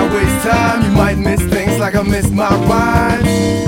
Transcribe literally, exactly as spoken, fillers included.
waste time. You might miss things like I missed my rhymes.